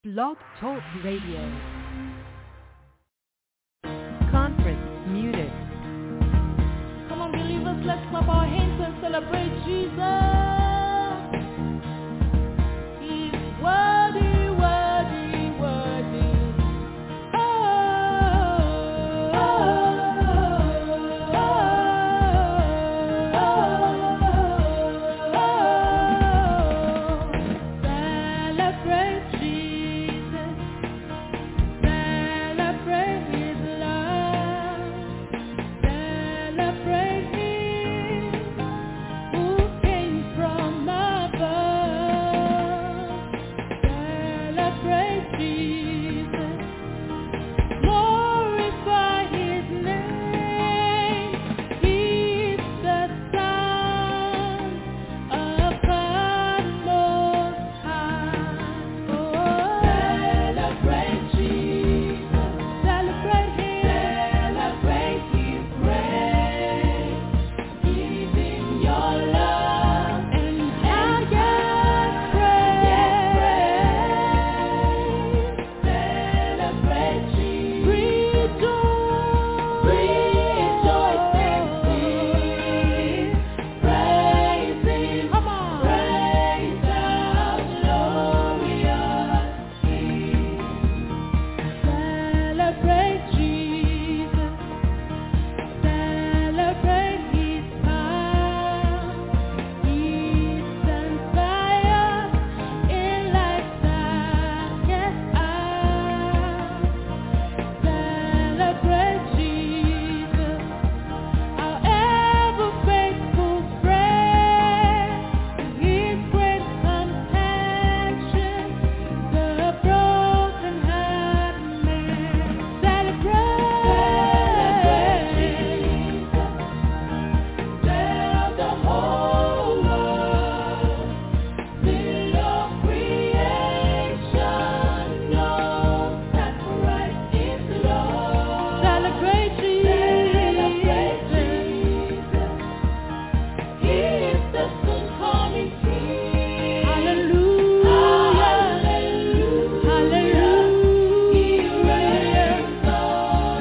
Blog Talk Radio. Conference muted. Come on, believers, let's clap our hands and celebrate Jesus. He's worthy, worthy, worthy. Celebrate Jesus. Celebrate His love. Celebrate Him who came from above. Celebrate Jesus. Glorify His name. He's the Son of God Most High. Oh, celebrate Jesus. Celebrate Him. Celebrate His grace. Give Him your love and highest praise. Celebrate Jesus. Rejoice and sing. Praise Him. Come on. Praise our glorious King. Celebrate Jesus. Celebrate His power. He stands by us in life's darkest hour. Celebrate Jesus, our ever faithful friend. His great compassion, the broken-hearted man. Celebrate Jesus, Savior of the whole world. Fill your creation, know that Christ is Lord. Celebrate Jesus. He is the soon-coming King. Hallelujah. Hallelujah. He reigns on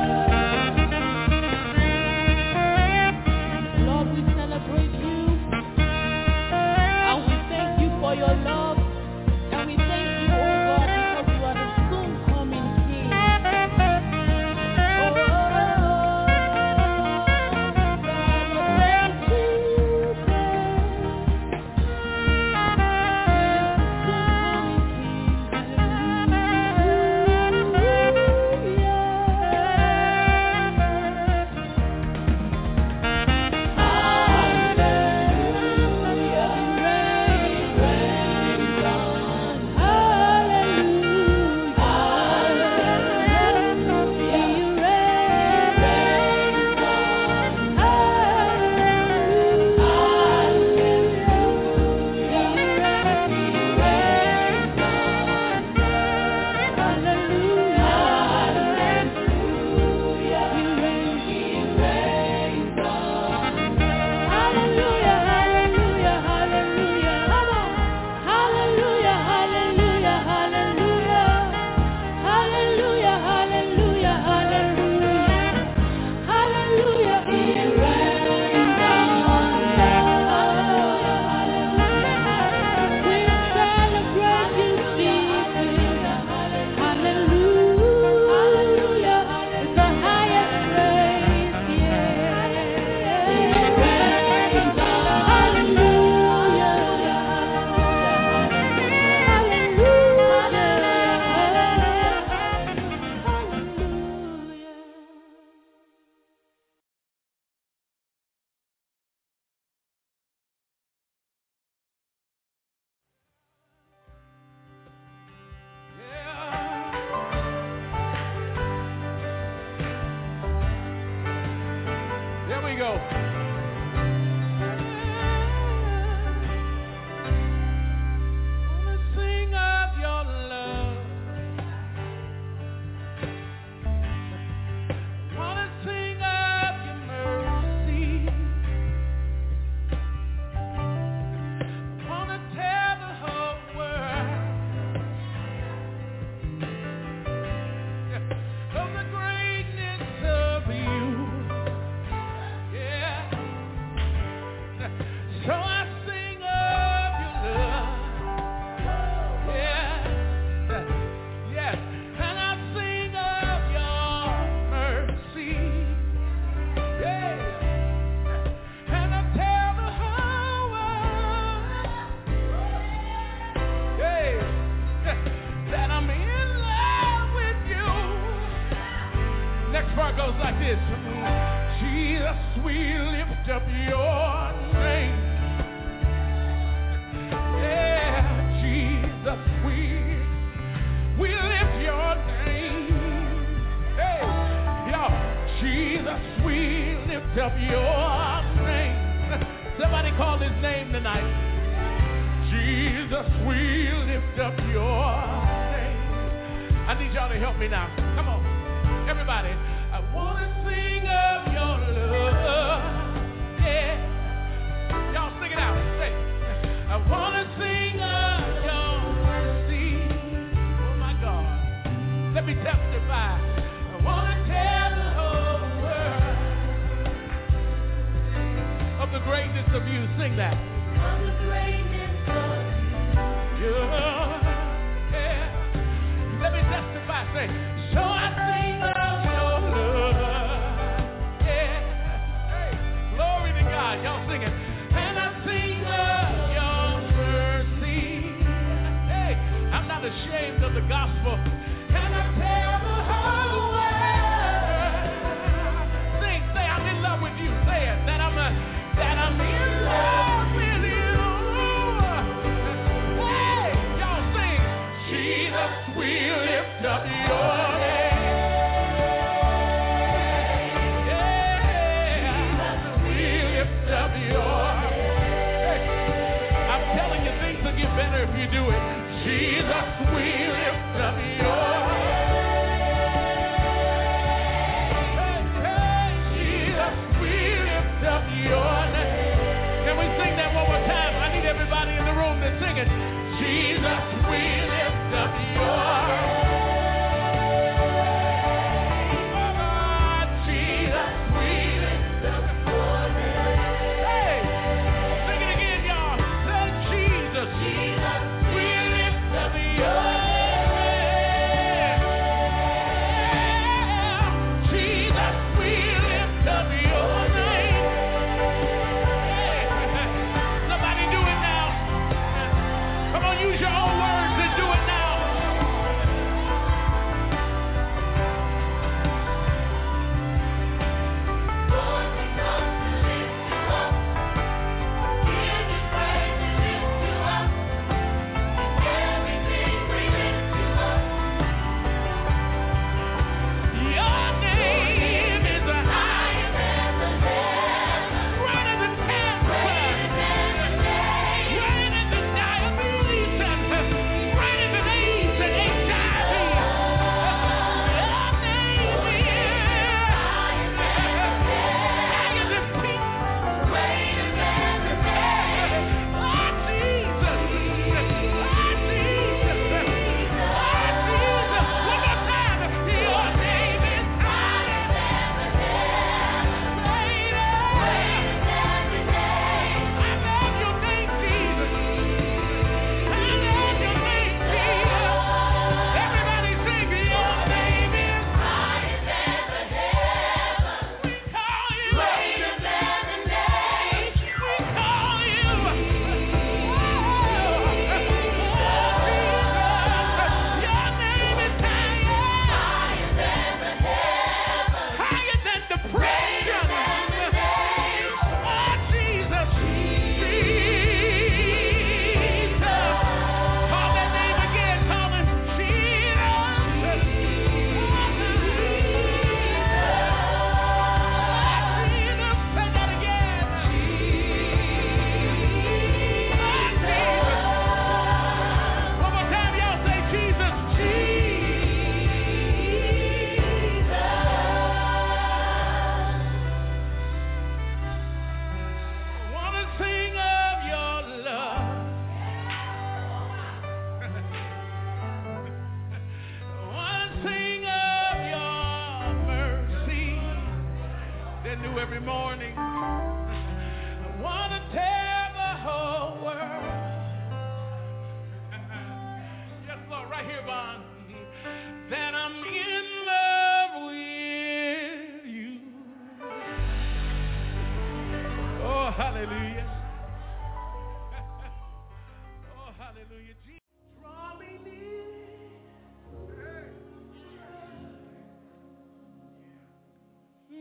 earth. Lord, we celebrate you, and we thank you for your love, and we thank you, oh God, because you are the soon-coming King. Celebrate Jesus. There we go. Wanna sing of your love. Wanna sing of your mercy. Wanna tell the whole world this. Jesus, we lift up your name. Yeah, Jesus, we lift your name. Hey, y'all, Jesus, we lift up your name. Somebody call his name tonight. Jesus, we lift up your name. I need y'all to help me now. Come on, everybody. I want to sing of your love. Yeah. Y'all sing it out. Say, I want to sing of your mercy. Oh, my God. Let me testify. I want to tell the whole world of the greatness of you. Sing that. Of the greatness of you. Yeah. Let me testify. Say, so I sing of your love. Yeah. Hey, glory to God. Y'all sing it. And I sing of your mercy. Hey, I'm not ashamed of the gospel. And I tell the whole world. Sing, say, I'm in love with you. Say it. That I'm in love with you. Hey, y'all sing. Jesus, we lift up your name. Better if you do it. Jesus, we lift up your name. Hey, Jesus, we lift up your name. Can we sing that one more time? I need everybody in the room to sing it. Jesus, we lift up your name. Jesus, we lift up your name. Hey, sing it again, y'all. Jesus, we lift up your name. Jesus, we lift up your name. Somebody do it now. Come on, use your own words and do it now. Lord, we come to lift you up. Give you praise and lift you up. Everything we lift you up. Your name is higher than the heavens, greater than cancer, greater than diabetes, greater than AIDS and HIV. Your name is higher than peace, greater than the dead. Oh, Jesus. Oh, Jesus. Oh, Jesus. One more time. Your name is higher than the heavens, greater than the dead. I love your name, Jesus. I love your name, Jesus. Everybody sing. Your name is higher than the heavens. We call you greater than the dead. We call you. Oh, Jesus. Your name is higher than the heavens, higher than depression. Oh, Jesus. Jesus. Call that name again. Call him Jesus. Jesus. Say that again. Jesus. One more time, y'all say Jesus. Jesus. I want to sing of your love. I want to sing of your mercy. They're new every morning. I want to tell the whole world. Yes, Lord, right here, Vaughn. That I'm in love with you. Oh, hallelujah. Oh, hallelujah. Jesus, draw me near.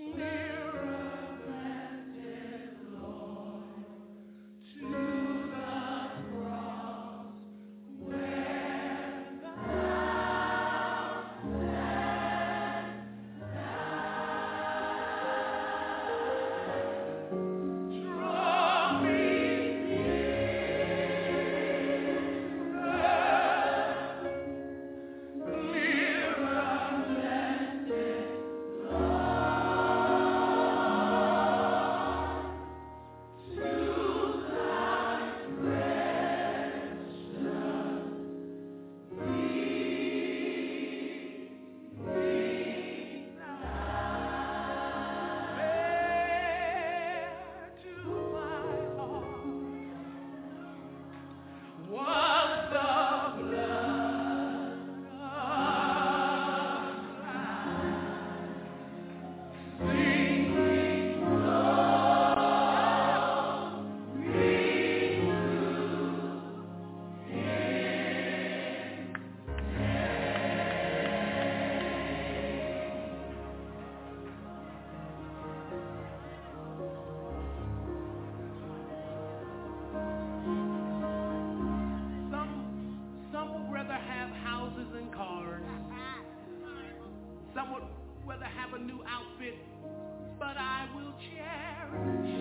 Some would rather have a new outfit, but I will cherish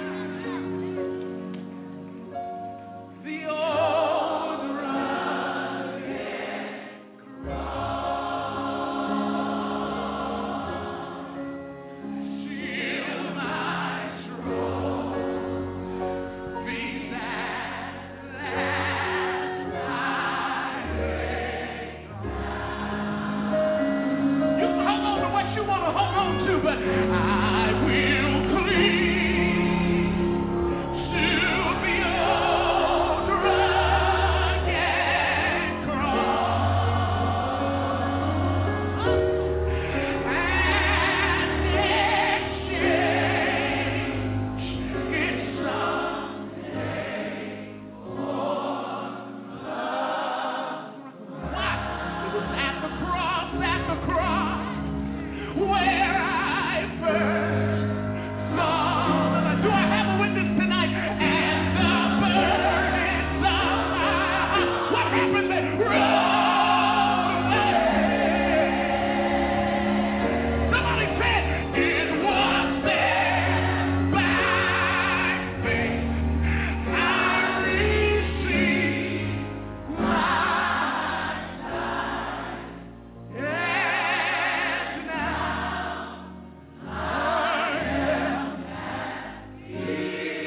the old rugged cross. Still my trophies at last I lay down. You can hold on to what you want to hold on to, but I will cling to the old rugged cross and exchange it someday for love. What? It was at the cross, where I first saw the light. Do I have a witness tonight? And the burdens of my heart. What happened then? Rolled away. Somebody said it was there by faith I received my sight. And now I am at the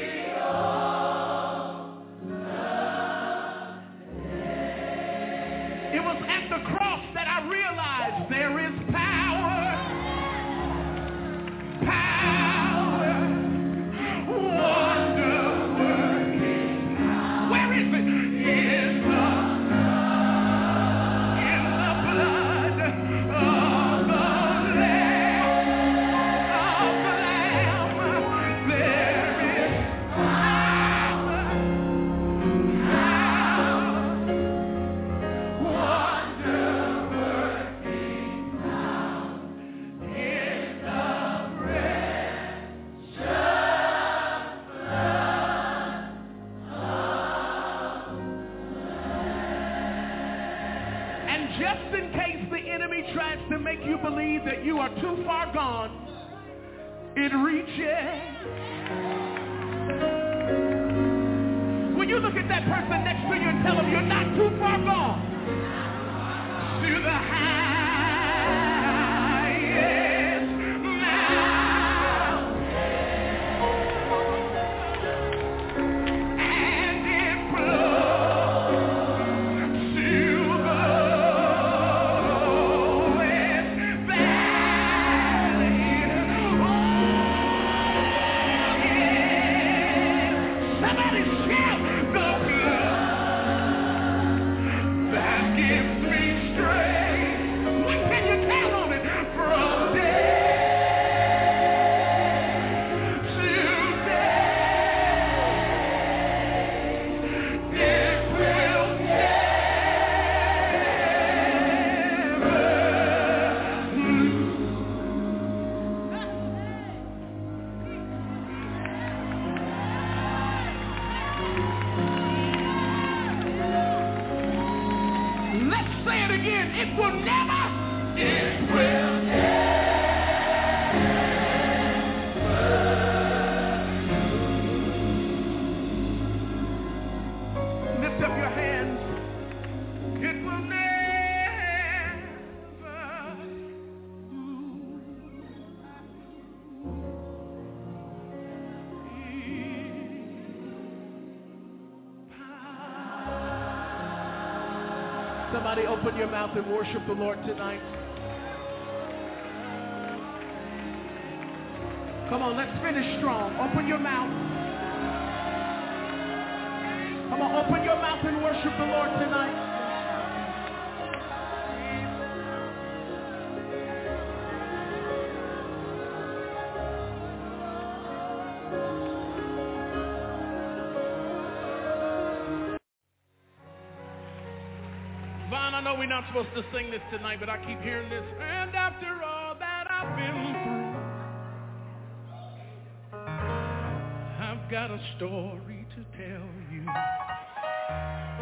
altar. It was at the cross that I realized there is power, wonder-working power. Where is it? In the blood of the Lamb. There is power, wonder-working power in the precious blood of. And just in case the enemy tries to make you believe that you are too far gone, it reaches. When you look at that person next to you and tell them you're not too far gone, to the highest mountain, and it flows to the lowest valley. Oh, yeah. Somebody shout the blood that gives me strength. When can you count on it? From day to day, it will never lose. Let's say it again. It will never. It will never. Lift up your hands. It will never lose. Somebody open your mouth and worship the Lord tonight. Come on, let's finish strong. Open your mouth. Come on, open your mouth and worship the Lord tonight. Vaughn, I know we're not supposed to sing this tonight, but I keep hearing this. And after all that I've been through, I've got a story to tell you.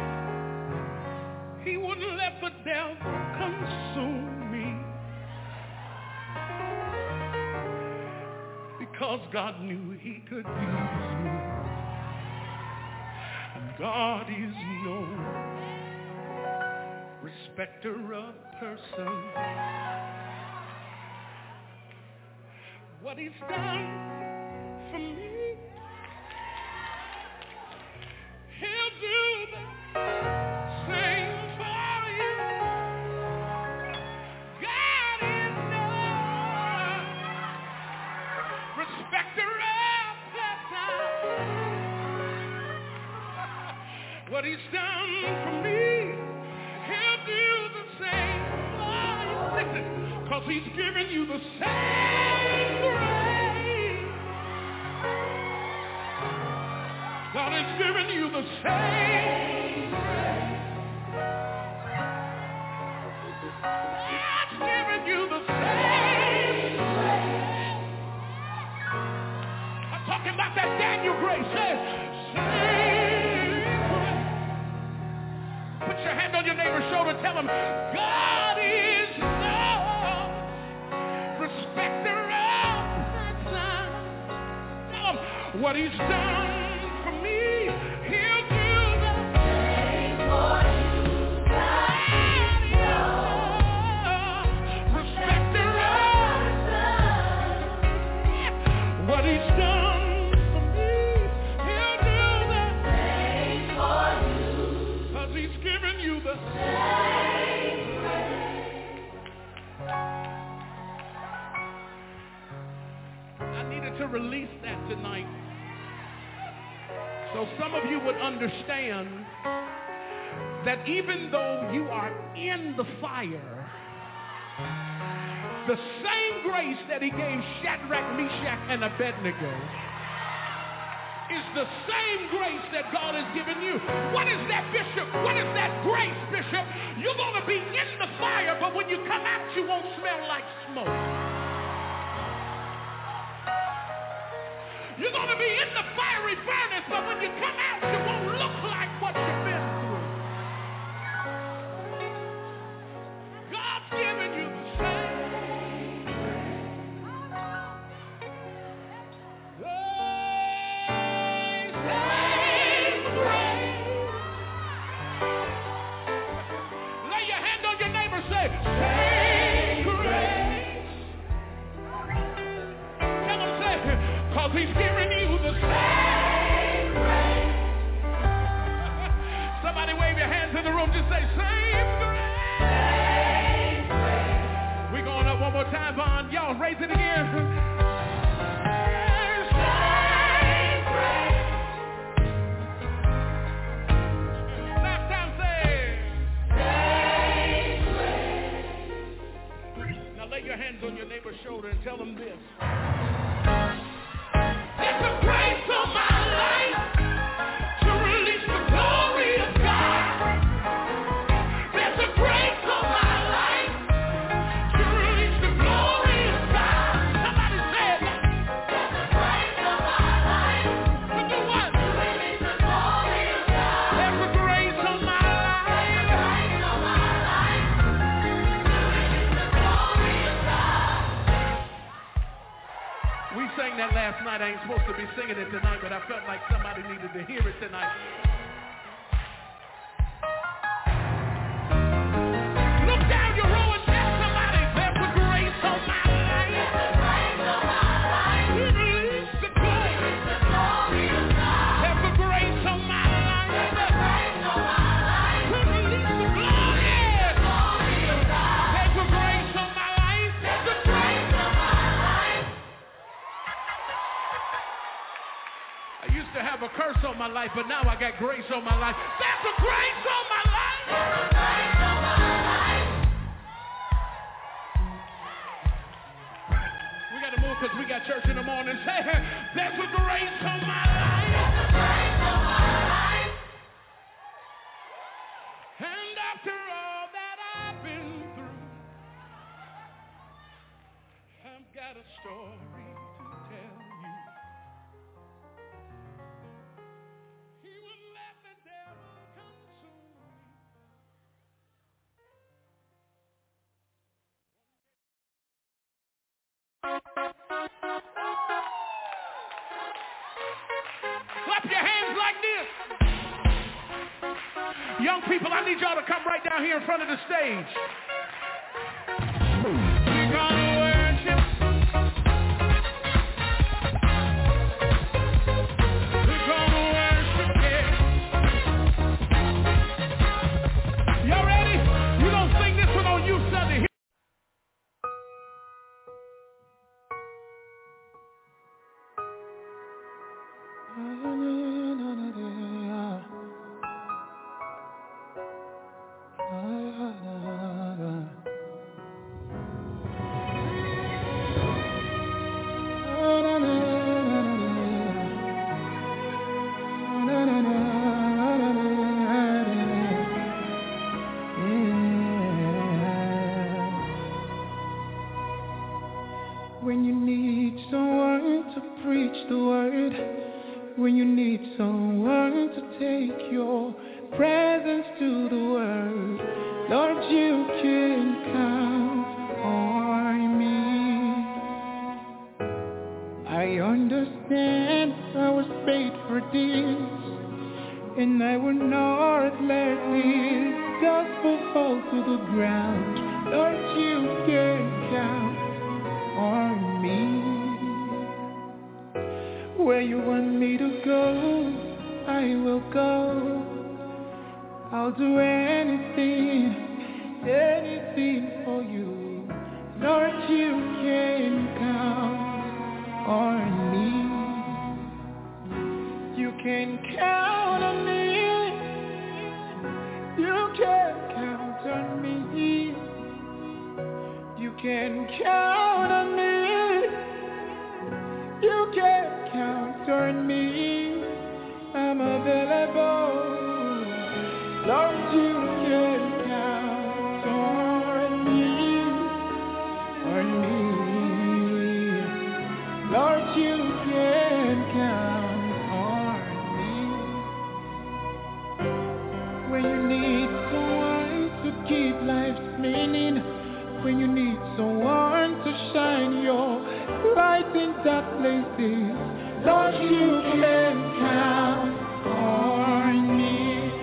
He wouldn't let the devil consume me. because God knew he could use you. And God is no respecter of person. What he's done for me, he'll do the same for you. God is no respecter of person. What he's done for me, he'll do the same for you. Listen, because he's given you the same grace. God has given you the same grace. God's given you the same grace. I'm talking about that Daniel grace. Say, same grace. Put your hand on your neighbor's shoulder and tell him, God is no respecter of person. Tell him what he's done. To release that tonight, so some of you would understand that even though you are in the fire, the same grace that he gave Shadrach, Meshach, and Abednego is the same grace that God has given you. What is that, Bishop? What is that grace, Bishop? You're going to be in the fire, but when you come out, you won't smell like smoke. You're going to be in the fiery furnace, but when you come out, you won't look like what you've been through. God's given you the same grace. Lay your hand on your neighbor, say, same grace. Tell him, say, because he's giving you the same grace. Somebody wave your hands in the room, just say, same grace. Same grace. We're going up one more time, Vaughn. Y'all raise it again. Same grace. Last time, say, same grace. Now lay your hands on your neighbor's shoulder and tell them this. There's a grace on my life to release the glory of God. There's a grace on my life to release the glory of God. Somebody said that. There's a grace on my life to do what? To release the glory of God. There's a grace on my life. There's a grace on my life to release the glory of God. We sang that last night. I ain't supposed to be singing it tonight, but I felt like somebody needed to hear it tonight. Look down your row and tell somebody, there's a grace on my life. There's a grace on my life. To release the glory of God. There's a grace on my life. There's a grace on my life. To release the glory of God. There's a grace on my life. There's a grace on my life. I used to have a curse on my life, but now I got grace on my life. There's a grace on my life. There's a grace on my life. We got to move because we got church in the morning. Say, there's a grace on my life. There's a grace on my life. And after all that I've been through, I've got a story to tell you. He would let the devil consume me. young people, I need y'all to come right down here in front of the stage. We're gonna worship. We're gonna worship, yeah. Y'all ready? We're gonna sing this one on Youth Sunday. When you need someone to preach the word, when you need someone to take your presence to the world, Lord, you can count on me. I understand I was made for this, and I will not let this gospel fall to the ground. Lord, you can count on me. Where you want me to go, I will go. I'll do anything, anything for you. Lord, you can count on me. You can count on me. You can count on me. You can count on me. You can count on me. I'm available. Lord, you can count on me. Lord, you can count on me. When you need someone to keep life's meaning, when you need someone to shine your light in dark places, Lord, you can count on me.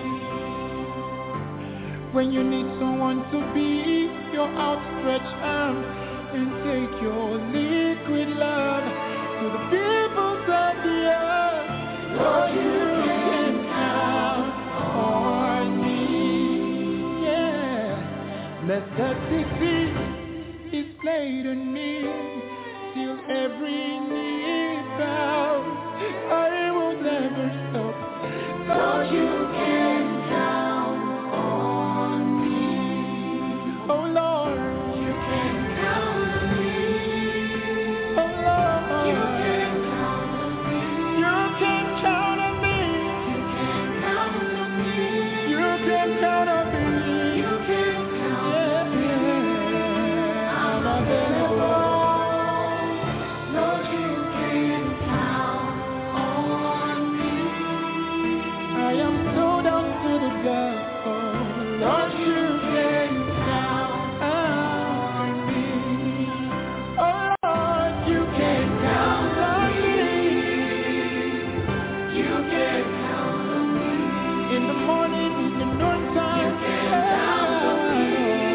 When you need someone to be your outstretched arm and take your liquid love to the peoples of the earth, Lord, you can count on me. Yeah, let that disease is laid on me till every knee bows. I will never stop. Lord, you can count on me. Oh Lord, you can count on me. Oh Lord, you can count on me. You can count on me. You can count on me. You can count on me. You can count on me. I'm available. Lord, you can count on me. I am sold out to the gospel. Lord, you can count on me. Oh Lord, you can count on me. You can count on me. In the morning, in the noontime, you can count on me.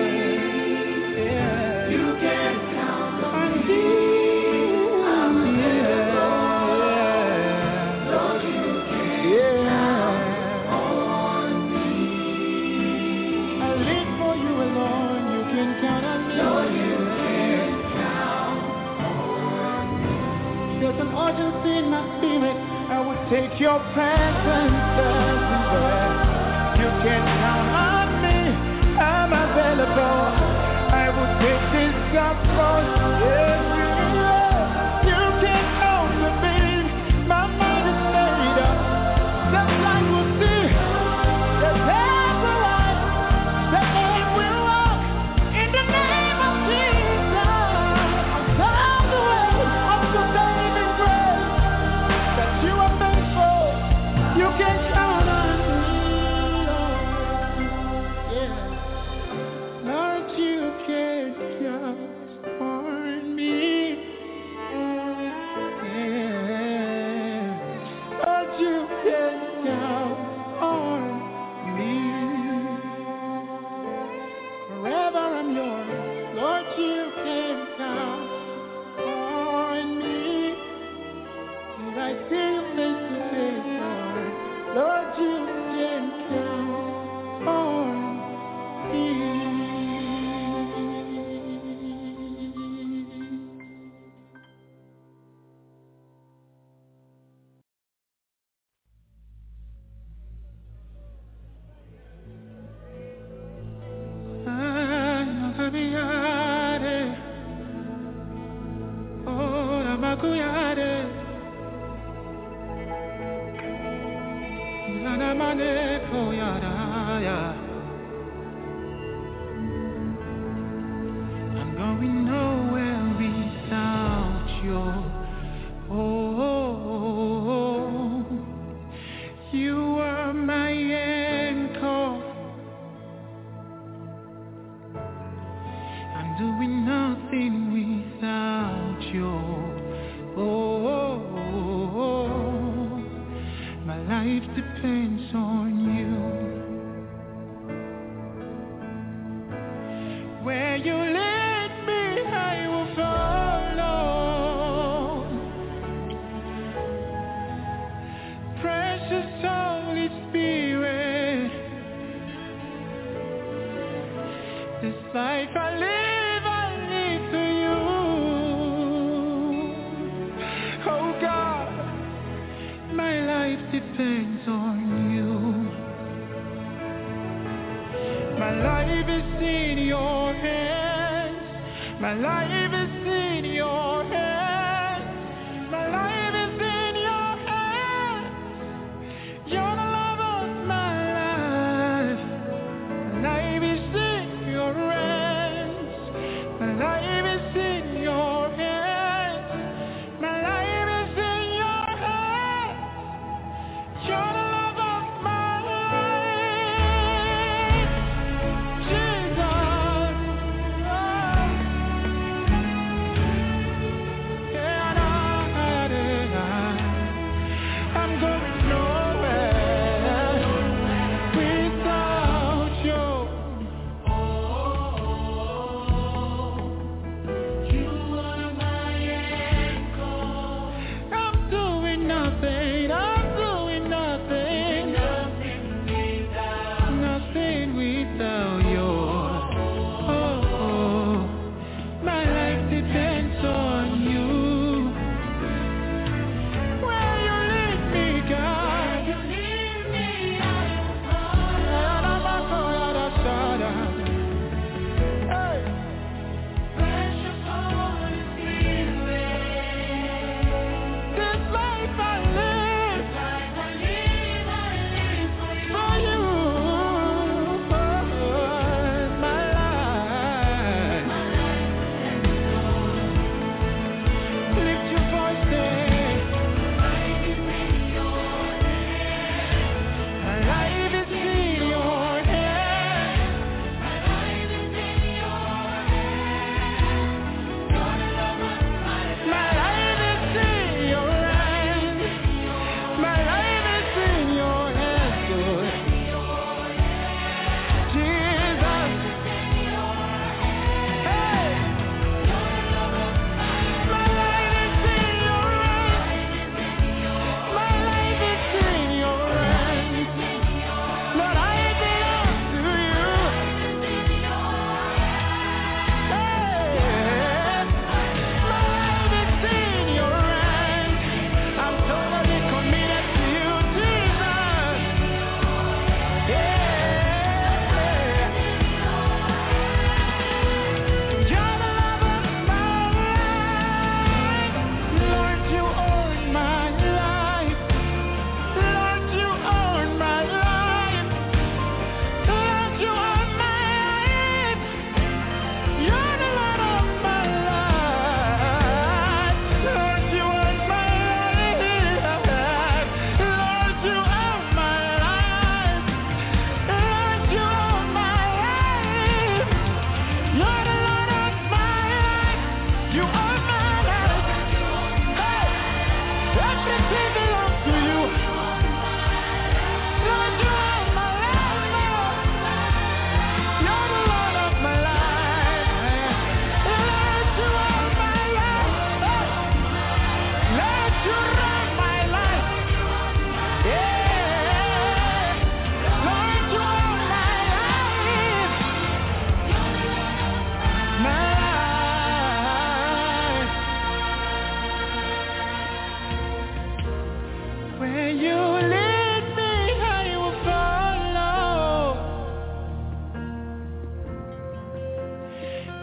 Yeah. You can count on me. I'm available. Lord, you can count on me. I live for you alone. You can count on me. Lord, you can count on me. There's an urgency in my spirit. I will take your presence everywhere. You can count on me. I'm available. I will take this gospel everywhere. You can count on me. My mind is made up. The blind will see. The dead will rise. The lame will walk. In the name of Jesus, I'll come the way of the saving grace. That you are faithful. You can count on me. Lord. Yeah. Lord, I'm yours. Lord, you can count on me. Till I see you face to face, Lord. Lord, you can count on me. I'm going nowhere without you. Oh, you are my anchor. I'm doing nothing without you. Oh, my life depends on you. Where you lead me, I will follow. Precious Holy Spirit, this life I live for you. Oh God, my life depends on you. My life is in your hands. My life is in your hands. My life is in your hands. You're the love of my life. My life is in your hands. My life is in your hands. My life is in your hands. You're the love of my life. Jesus.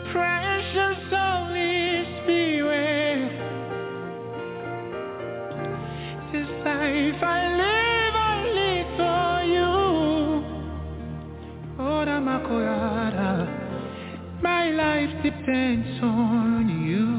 Precious Holy Spirit, this life I live for you. Oh, Namakoyada, my life depends on you.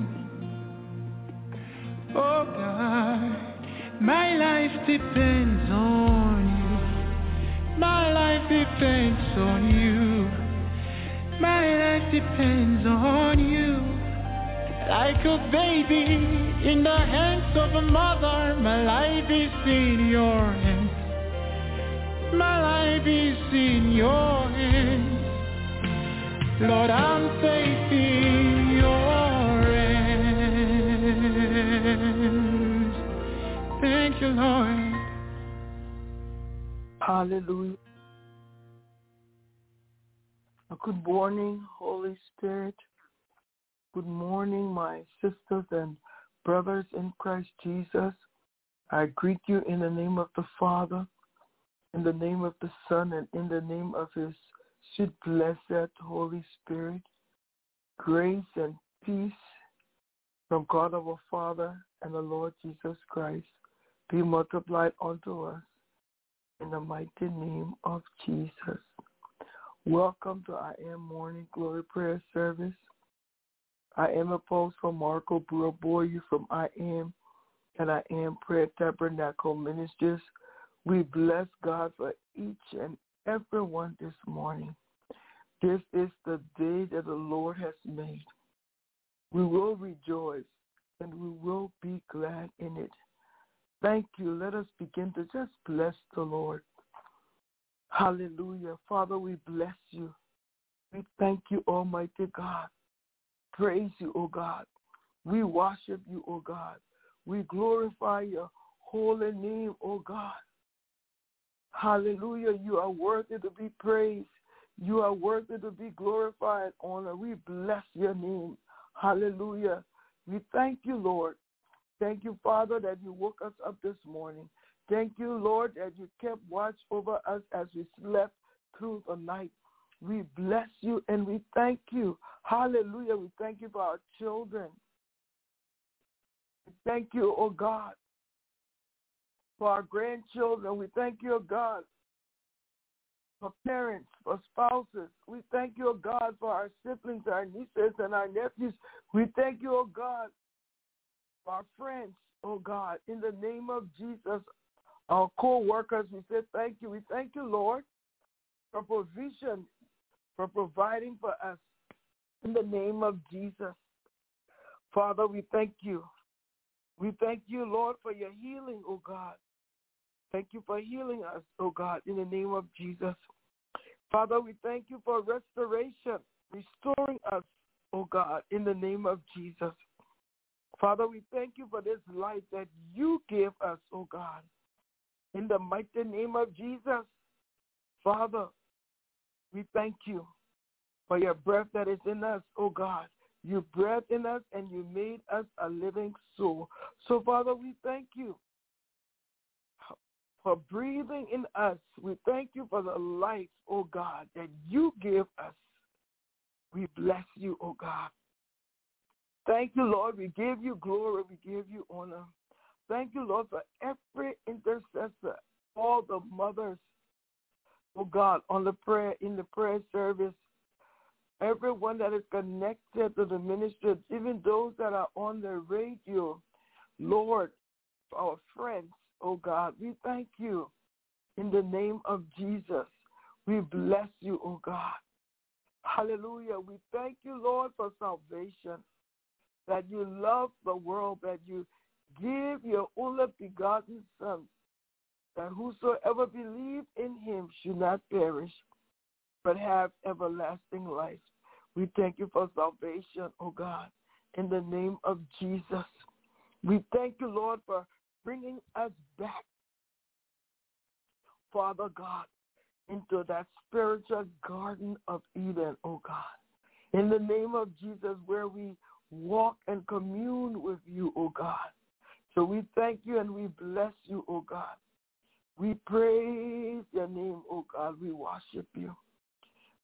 Oh God, my life depends on you. My life depends on you. My life depends on you. Like a baby in the hands of a mother, my life is in your hands. My life is in your hands. Lord, I'm safe in your hands. Thank you, Lord. Hallelujah. Good morning, Holy Spirit. Good morning, my sisters and brothers in Christ Jesus. I greet you in the name of the Father, in the name of the Son, and in the name of his sweet, blessed Holy Spirit. Grace and peace from God our Father and the Lord Jesus Christ be multiplied unto us in the mighty name of Jesus. Welcome to I Am Morning Glory Prayer Service. I am Apostle Marco Buraboyu from I Am and I Am Prayer Tabernacle Ministries. We bless God for each and every one this morning. This is the day that the Lord has made. We will rejoice and we will be glad in it. Thank you. Let us begin to just bless the Lord. Hallelujah. Father, we bless you. We thank you, Almighty God. Praise you, O God. We worship you, O God. We glorify your holy name, O God. Hallelujah. You are worthy to be praised. You are worthy to be glorified, honor. We bless your name. Hallelujah. We thank you, Lord. Thank you, Father, that you woke us up this morning. Thank you, Lord, that you kept watch over us as we slept through the night. We bless you and we thank you. Hallelujah. We thank you for our children. We thank you, oh God, for our grandchildren. We thank you, oh God, for parents, for spouses. We thank you, oh God, for our siblings, our nieces, and our nephews. We thank you, oh God, for our friends, oh God. In the name of Jesus, our co-workers, we say thank you. We thank you, Lord, for provision, for providing for us. In the name of Jesus. Father, we thank you. We thank you, Lord, for your healing, oh God. Thank you for healing us, oh God, in the name of Jesus. Father, we thank you for restoration, restoring us, oh God, in the name of Jesus. Father, we thank you for this life that you gave us, oh God, in the mighty name of Jesus. Father, we thank you for your breath that is in us, oh God. You breathed in us and you made us a living soul. So, Father, we thank you for breathing in us. We thank you for the life, oh God, that you give us. We bless you, oh God. Thank you, Lord. We give you glory. We give you honor. Thank you, Lord, for every intercessor, all the mothers, oh God, in the prayer service, everyone that is connected to the ministry, even those that are on the radio, Lord, our friends, oh God, we thank you in the name of Jesus. We bless you, oh God. Hallelujah. We thank you, Lord, for salvation, that you love the world, that you give your only begotten Son, that whosoever believes in him should not perish, but have everlasting life. We thank you for salvation, oh God, in the name of Jesus. We thank you, Lord, for bringing us back, Father God, into that spiritual garden of Eden, oh God. In the name of Jesus, where we walk and commune with you, oh God. So we thank you and we bless you, oh God. We praise your name, oh God. We worship you.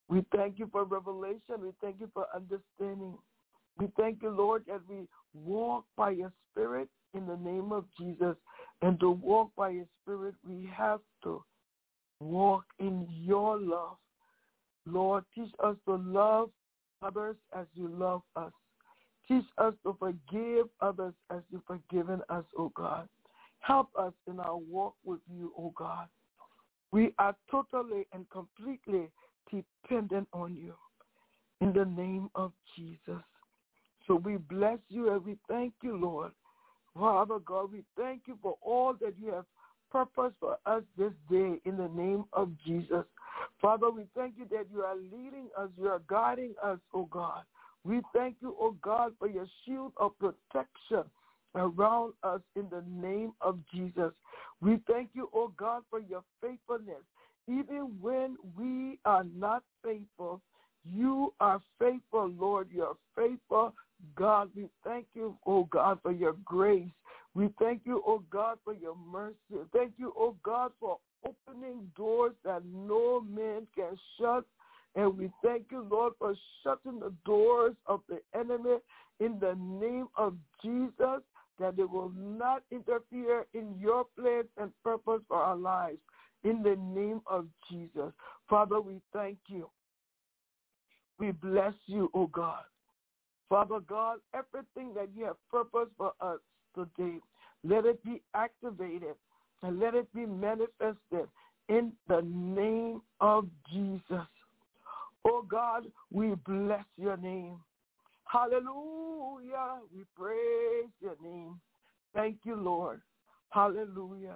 We thank you for revelation. We thank you for understanding. We thank you, Lord, that we walk by your Spirit in the name of Jesus. And to walk by your Spirit, we have to walk in your love. Lord, teach us to love others as you love us. Teach us to forgive others as you've forgiven us, O God. Help us in our walk with you, O God. We are totally and completely dependent on you in the name of Jesus. So we bless you and we thank you, Lord. Father God, we thank you for all that you have purposed for us this day in the name of Jesus. Father, we thank you that you are leading us, you are guiding us, O God. We thank you, O God, for your shield of protection around us in the name of Jesus. We thank you, O God, for your faithfulness. Even when we are not faithful, you are faithful, Lord. You are faithful, God. We thank you, O God, for your grace. We thank you, O God, for your mercy. Thank you, O God, for opening doors that no man can shut. And we thank you, Lord, for shutting the doors of the enemy in the name of Jesus, that they will not interfere in your plans and purpose for our lives. In the name of Jesus. Father, we thank you. We bless you, O God. Father God, everything that you have purposed for us today, let it be activated and let it be manifested in the name of Jesus. Oh God, we bless your name. Hallelujah. We praise your name. Thank you, Lord. Hallelujah.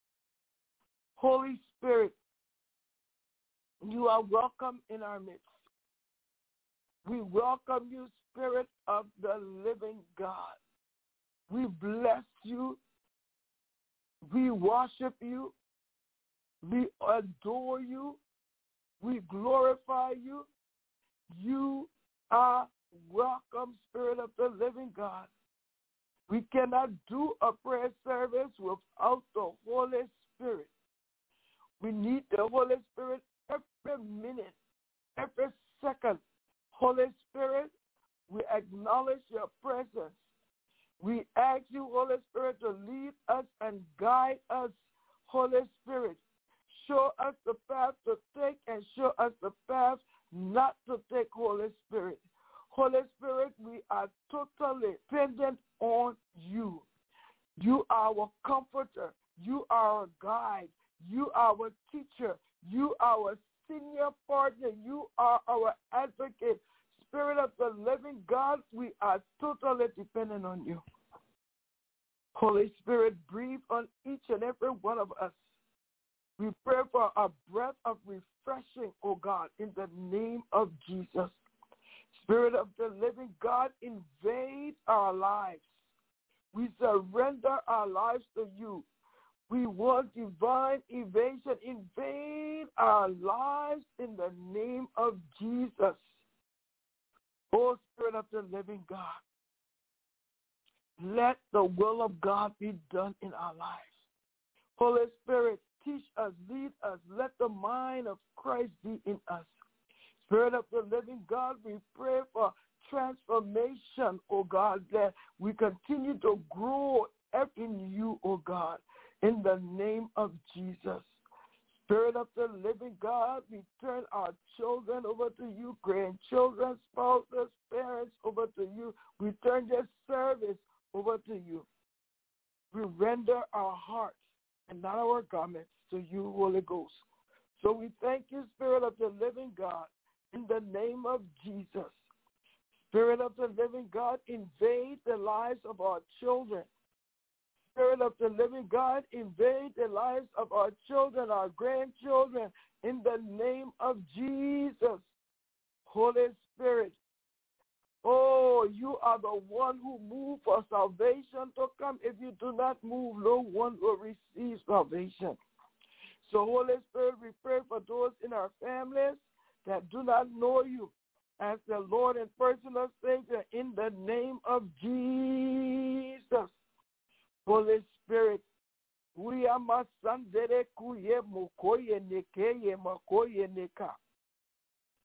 Holy Spirit, you are welcome in our midst. We welcome you, Spirit of the living God. We bless you. We worship you. We adore you. We glorify you. You are welcome, Spirit of the living God. We cannot do a prayer service without the Holy Spirit. We need the Holy Spirit every minute, every second. Holy Spirit, we acknowledge your presence. We ask you, Holy Spirit, to lead us and guide us. Holy Spirit, show us the path to take and show us the path not to take, Holy Spirit. Holy Spirit, we are totally dependent on you. You are our comforter. You are our guide. You are our teacher. You are our senior partner. You are our advocate. Spirit of the living God, we are totally dependent on you. Holy Spirit, breathe on each and every one of us. We pray for a breath of refreshing, O God, in the name of Jesus. Spirit of the living God, invade our lives. We surrender our lives to you. We want divine invasion. Invade our lives in the name of Jesus. Oh, Spirit of the living God, let the will of God be done in our lives. Holy Spirit, teach us, lead us. Let the mind of Christ be in us. Spirit of the living God, we pray for transformation, oh God, that we continue to grow in you, oh God, in the name of Jesus. Spirit of the living God, we turn our children over to you, grandchildren, spouses, parents over to you. We turn their service over to you. We render our hearts and not our garments to you, Holy Ghost. So we thank you, Spirit of the living God, in the name of Jesus. Spirit of the living God, invade the lives of our children. Spirit of the living God, invade the lives of our children, our grandchildren, in the name of Jesus. Holy Spirit, oh, you are the one who moved for salvation to come. If you do not move, no one will receive salvation. So, Holy Spirit, we pray for those in our families that do not know you as the Lord and personal Savior, in the name of Jesus. Holy Spirit, we are masandere kuye mukoye nekeye makoye neka.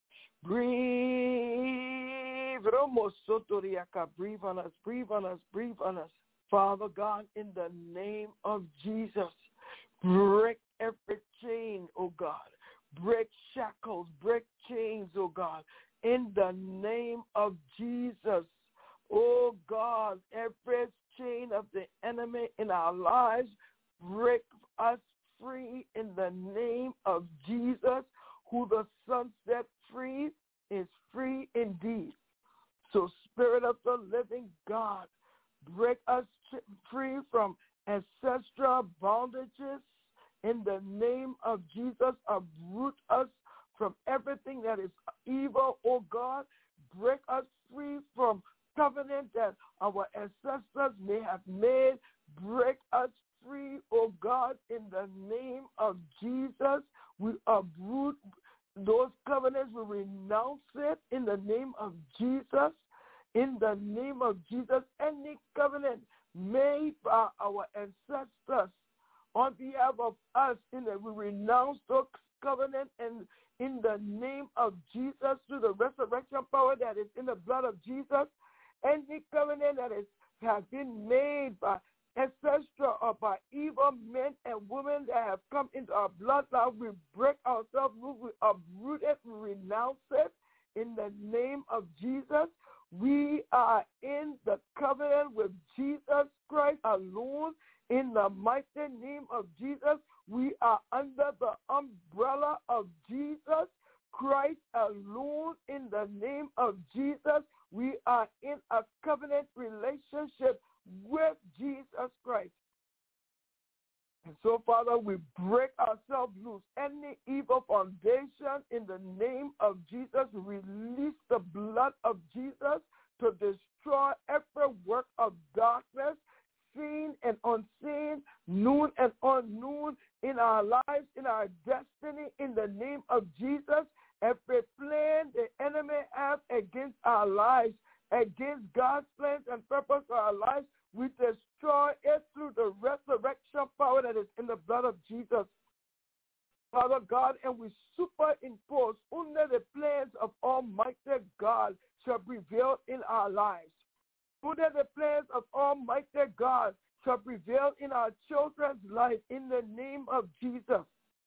Breathe. Breathe on us, breathe on us, breathe on us. Father God, in the name of Jesus, break every chain, oh God. Break shackles, break chains, oh God. In the name of Jesus, oh God, every chain of the enemy in our lives, break us free in the name of Jesus. Who the Son set free is free indeed. So Spirit of the living God, break us free from ancestral bondages in the name of Jesus. Uproot us from everything that is evil, oh God. Break us free from covenant that our ancestors may have made. Break us free, oh God, in the name of Jesus. We uproot those covenants. We renounce it in the name of Jesus. In the name of Jesus, any covenant made by our ancestors on behalf of us, we renounce those covenants, and in the name of Jesus, through the resurrection power that is in the blood of Jesus, any covenant that has been made by ancestral or by evil men and women that have come into our bloodline, we break ourselves loose, we uproot it, we renounce it in the name of Jesus. We are in the covenant with Jesus Christ alone. In the mighty name of Jesus, we are under the umbrella of Jesus Christ alone. In the name of Jesus, we are in a covenant relationship with Jesus Christ. And so, Father, we break ourselves loose. Any evil foundation in the name of Jesus, we release the blood of Jesus to destroy every work of darkness, seen and unseen, known and unknown in our lives, in our destiny, in the name of Jesus. Every plan the enemy has against our lives, against God's plans and purpose for our lives, we destroy it through the resurrection power that is in the blood of Jesus. Father God, and we superimpose only the plans of Almighty God shall prevail in our lives. Only the plans of Almighty God shall prevail in our children's life in the name of Jesus.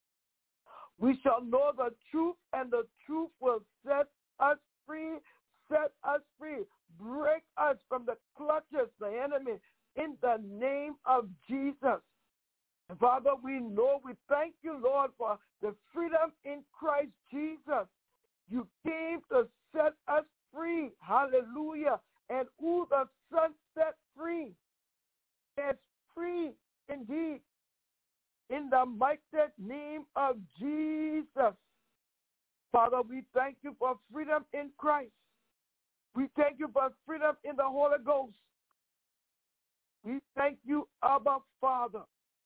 We shall know the truth, and the truth will set us free. Set us free. Break us from the clutches, the enemy, in the name of Jesus. And Father, we thank you, Lord, for the freedom in Christ Jesus. You came to set us free. Hallelujah. And who the Son set free is free indeed. In the mighty name of Jesus. Father, we thank you for freedom in Christ. We thank you for freedom in the Holy Ghost. We thank you, Abba Father.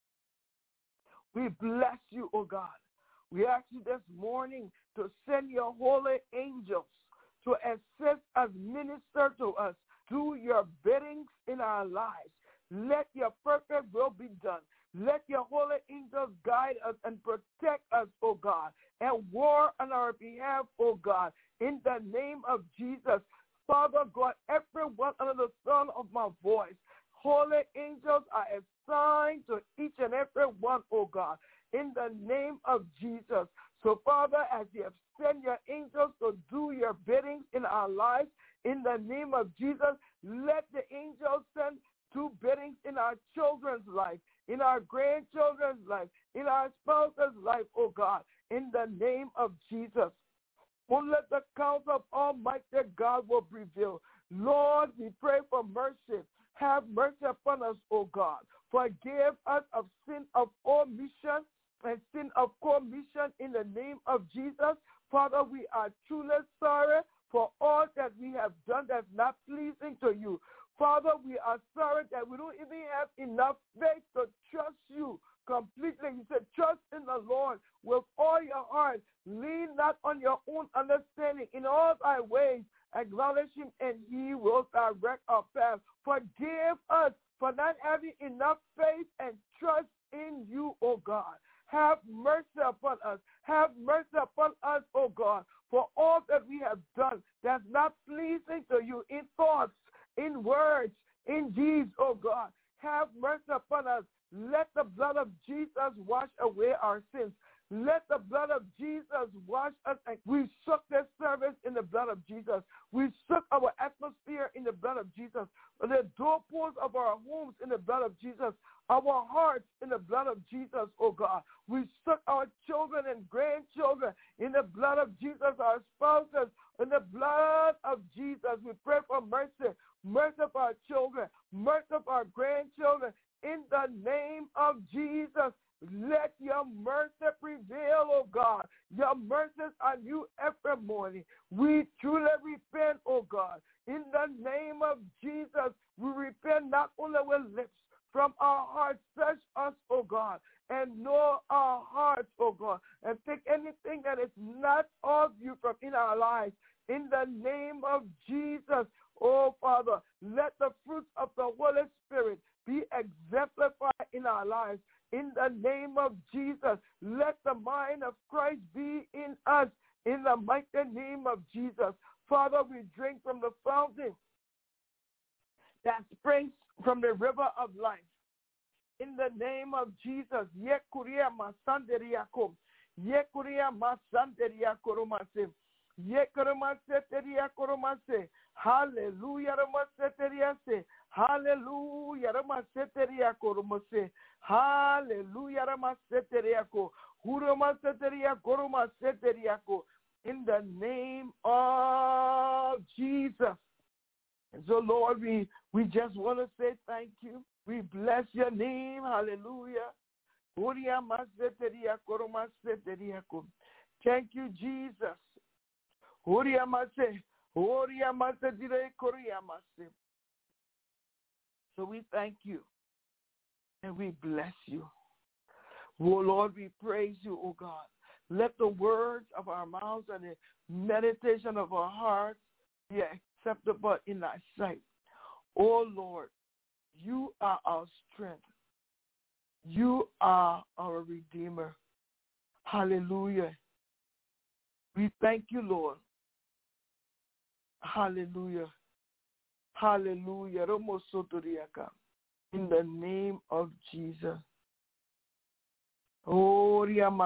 We bless you, O God. We ask you this morning to send your holy angels to assist us, minister to us, do your biddings in our lives. Let your perfect will be done. Let your holy angels guide us and protect us, O God, and war on our behalf, O God, in the name of Jesus. Father God, everyone under the sound of my voice, holy angels are assigned to each and every one, O God, in the name of Jesus. So, Father, as you have sent your angels to do your biddings in our lives, in the name of Jesus, let the angels send do biddings in our children's life, in our grandchildren's life, in our spouse's life, oh God, in the name of Jesus. Won't let the counsel of Almighty God will prevail. Lord, we pray for mercy. Have mercy upon us, O God. Forgive us of sin of omission and sin of commission in the name of Jesus. Father, we are truly sorry for all that we have done that's not pleasing to you. Father, we are sorry that we don't even have enough faith to trust you completely. You said, trust in the Lord with all your heart. Lean not on your own understanding. In all thy ways, acknowledge him, and he will direct our path. Forgive us for not having enough faith and trust in you, O God. Have mercy upon us. Have mercy upon us, O God. for all that we have done that's not pleasing to you in thoughts, in words, in deeds, oh God. Have mercy upon us. Let the blood of Jesus wash away our sins. Let the blood of Jesus wash us. And we soak this service in the blood of Jesus. We soak our atmosphere in the blood of Jesus. The doorposts of our homes in the blood of Jesus. Our hearts in the blood of Jesus, oh God. We soak our children and grandchildren in the blood of Jesus, our spouses in the blood of Jesus. We pray for mercy. Mercy of our children. Mercy of our grandchildren. In the name of Jesus. Let your mercy prevail, oh God. Your mercies are new every morning. We truly repent, oh God. In the name of Jesus, we repent not only with lips, from our hearts. Search us, oh God, and know our hearts, oh God, and take anything that is not of you from in our lives. In the name of Jesus, oh Father, let the fruits of the Holy Spirit be exemplified in our lives. In the name of Jesus, let the mind of Christ be in us. In the mighty name of Jesus. Father, we drink from the fountain that springs from the river of life. In the name of Jesus. Yekuria masanderiako. Yekuria masanderiakoromase. Yekoromase teriakoromase. Hallelujah. Ramaseteriase. Hallelujah. Ramaseteriakoromase. Hallelujah. Ramaseteriako. Huromaseteriakoromaseteriako. In the name of Jesus. And so, Lord, we just want to say thank you. We bless your name. Hallelujah. Thank you, Jesus. So we thank you and we bless you. Oh, Lord, we praise you, oh God. Let the words of our mouths and the meditation of our hearts be acceptable in thy sight. Oh, Lord, you are our strength. You are our Redeemer. Hallelujah. We thank you, Lord. Hallelujah. Hallelujah. In the name of Jesus. Oh,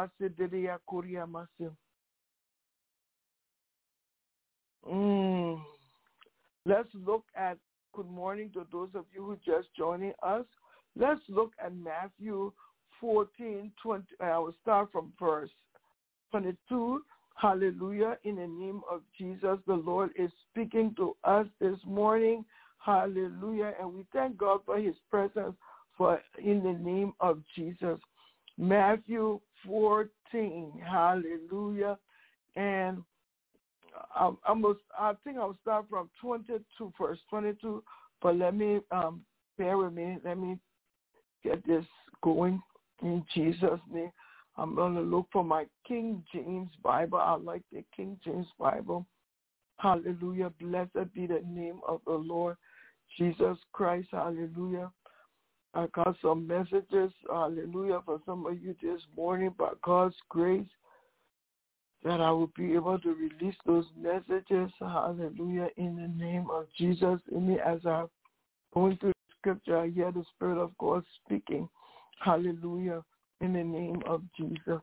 Let's look at, good morning to those of you who just joining us. Let's look at Matthew 14:20. I will start from verse 22. Hallelujah. In the name of Jesus, the Lord is speaking to us this morning. Hallelujah. And we thank God for his presence in the name of Jesus. Matthew 14. Hallelujah. And I think I'll start from 22, verse 22, but let me, bear with me. Let me get this going in Jesus' name. I'm going to look for my King James Bible. I like the King James Bible. Hallelujah. Blessed be the name of the Lord Jesus Christ. Hallelujah. I got some messages, hallelujah, for some of you this morning by God's grace, that I will be able to release those messages, hallelujah, in the name of Jesus. In me, as I'm going through the scripture, I hear the Spirit of God speaking, hallelujah, in the name of Jesus.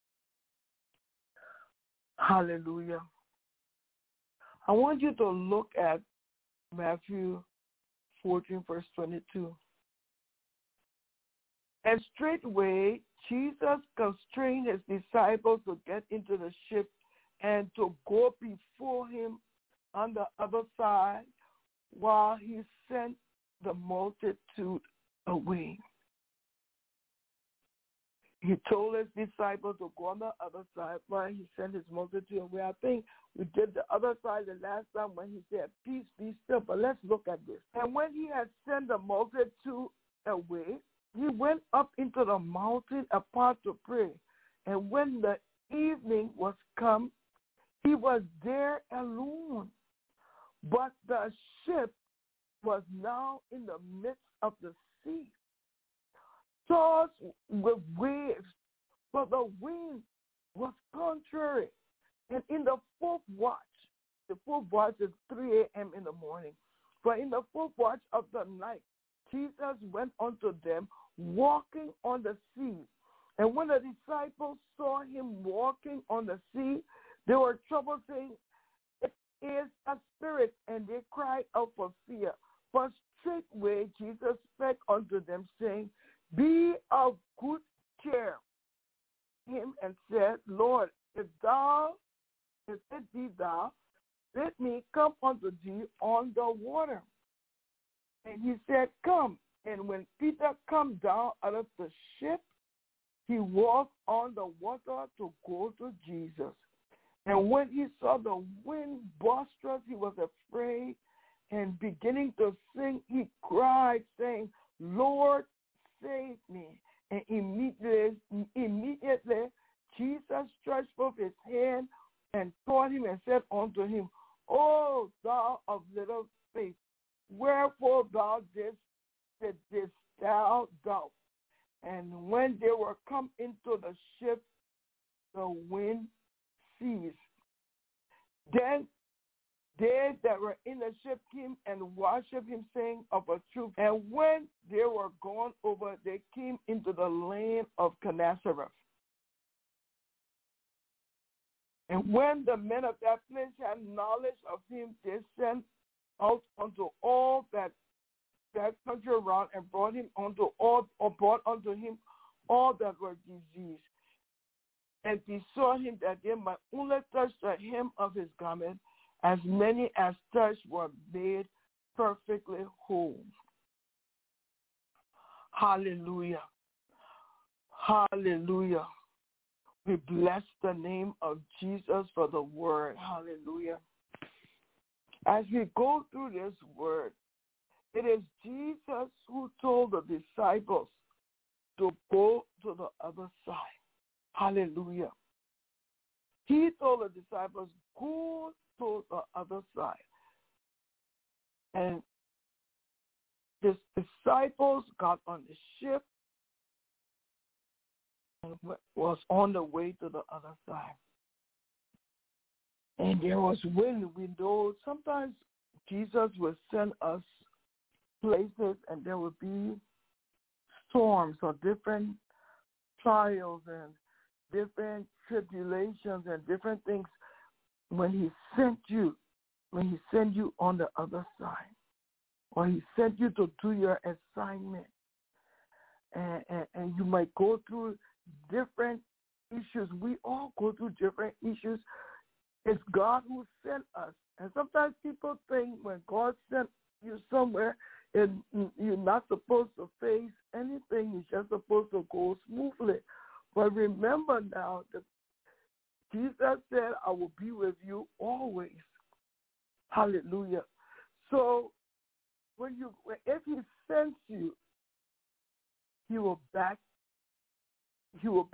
Hallelujah. I want you to look at Matthew 14, verse 22. And straightway Jesus constrained his disciples to get into the ship and to go before him on the other side while he sent the multitude away. He told his disciples to go on the other side while he sent his multitude away. I think we did the other side the last time when he said, peace, be still. But let's look at this. And when he had sent the multitude away, he went up into the mountain apart to pray. And when the evening was come, he was there alone. But the ship was now in the midst of the sea, tossed with waves, but the wind was contrary. And in the fourth watch is 3 a.m. in the morning. For in the fourth watch of the night, Jesus went unto them walking on the sea. And when the disciples saw him walking on the sea, they were troubled, saying, It is a spirit, and they cried out for fear. But straightway Jesus spake unto them, saying, Be of good cheer. Him and said, Lord, if it be thou, let me come unto thee on the water. And he said, Come. And when Peter come down out of the ship, he walked on the water to go to Jesus. And when he saw the wind boisterous, he was afraid, and beginning to sink, he cried, saying, Lord, save me. And immediately Jesus stretched forth his hand and caught him and said unto him, O thou of little faith, wherefore didst thou doubt? And when they were come into the ship, the wind ceased. Then they that were in the ship came and worshipped him, saying, Of a truth. And when they were gone over, they came into the land of Gennesaret. And when the men of that place had knowledge of him, they sent out unto all that country around, and brought unto him all that were diseased, and besought him that they might only touch the hem of his garment. As many as touched were made perfectly whole. Hallelujah. Hallelujah. We bless the name of Jesus for the word. Hallelujah. As we go through this word, it is Jesus who told the disciples to go to the other side. Hallelujah. He told the disciples, go to the other side. And the disciples got on the ship and was on the way to the other side. And there was wind. We know sometimes Jesus will send us places and there will be storms or different trials and different tribulations and different things when he sent you on the other side, or he sent you to do your assignment. And you might go through different issues. We all go through different issues. It's God who sent us. And sometimes people think when God sent you somewhere, and you're not supposed to face anything. You're just supposed to go smoothly. But remember now, that Jesus said, I will be with you always. Hallelujah. So if he sends you, he will back you.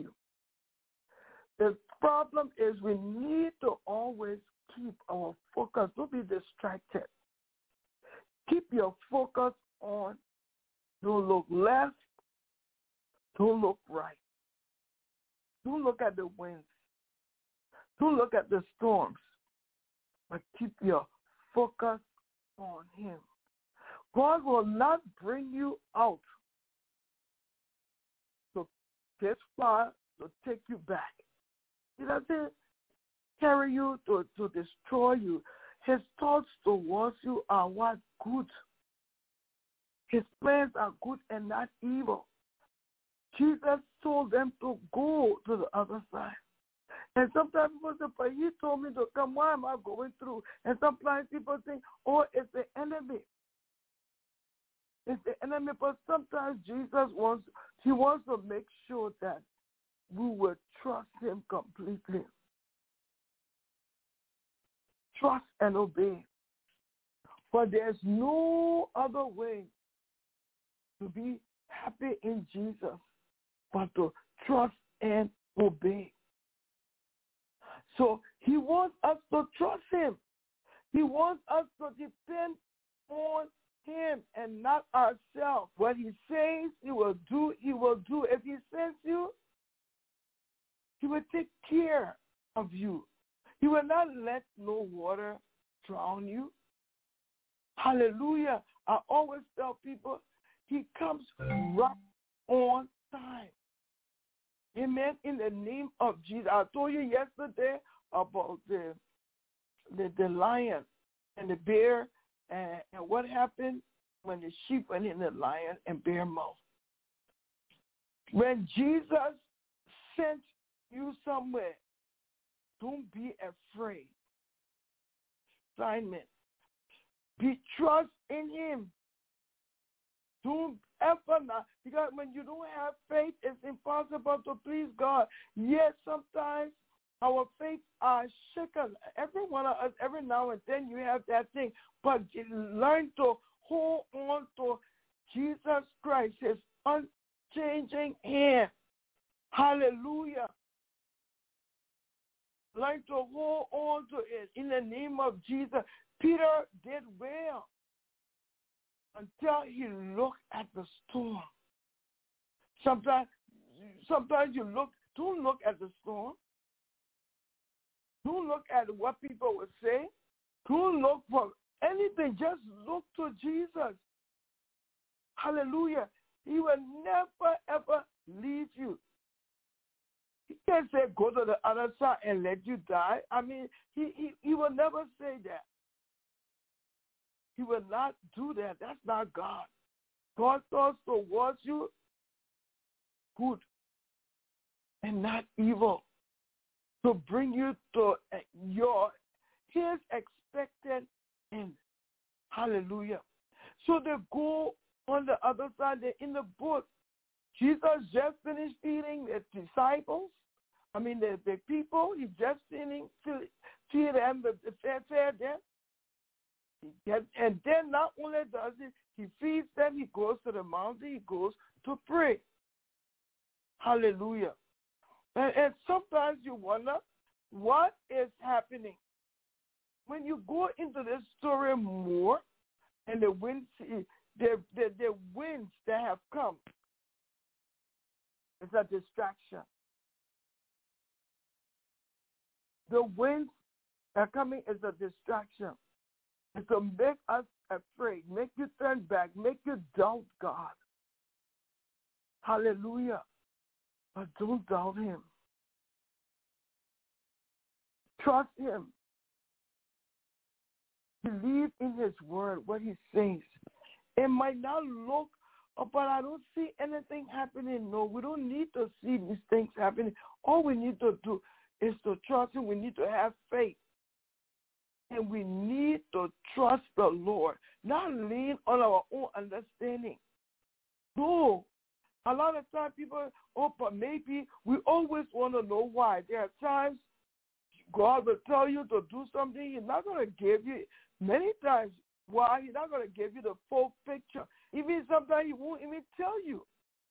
The problem is we need to always keep our focus. Don't be distracted. Keep your focus on. Don't look left. Don't look right. Don't look at the winds. Don't look at the storms. But keep your focus on him. God will not bring you out to this far to take you back. He doesn't carry you to destroy you. His thoughts towards you are what? Good. His plans are good and not evil. Jesus told them to go to the other side. And sometimes people say, but he told me to come. Why am I going through? And sometimes people think, oh, it's the enemy. It's the enemy. But sometimes Jesus wants to make sure that we will trust him completely. Trust and obey. For there's no other way to be happy in Jesus but to trust and obey. So he wants us to trust him. He wants us to depend on him and not ourselves. What he says he will do, he will do. If he sends you, he will take care of you. He will not let no water drown you. Hallelujah. I always tell people, he comes right on time. Amen. In the name of Jesus. I told you yesterday about the lion and the bear and what happened when the sheep went in the lion and bear mouth. When Jesus sent you somewhere, don't be afraid. Simon, be trust in him. Don't ever not, because when you don't have faith, it's impossible to please God. Yes, sometimes our faith are shaken. Every one of us, every now and then you have that thing. But learn to hold on to Jesus Christ, his unchanging hand. Hallelujah. Learn to hold on to it in the name of Jesus. Peter did well until he looked at the storm. Sometimes don't look at the storm. Don't look at what people will say. Don't look for anything. Just look to Jesus. Hallelujah. He will never, ever leave you. He can't say go to the other side and let you die. I mean, he will never say that. He will not do that. That's not God. God's thoughts towards you, good and not evil, to bring you to his expected end. Hallelujah. So they go on the other side. They're in the boat. Jesus just finished feeding the disciples. I mean, the people. He just finished feeding them, fed them. And then not only does he feeds them, he goes to the mountain, he goes to pray. Hallelujah. And sometimes you wonder what is happening. When you go into this story more, and the winds that have come, it's a distraction. The winds that are coming is a distraction. And to make us afraid, make you turn back, make you doubt God. Hallelujah. But don't doubt him. Trust him. Believe in his word, what he says. It might not look, but I don't see anything happening. No, we don't need to see these things happening. All we need to do is to trust him. We need to have faith. And we need to trust the Lord, not lean on our own understanding. No. A lot of times people, but maybe we always want to know why. There are times God will tell you to do something. He's not going to give you, many times, why? He's not going to give you the full picture. Even sometimes he won't even tell you.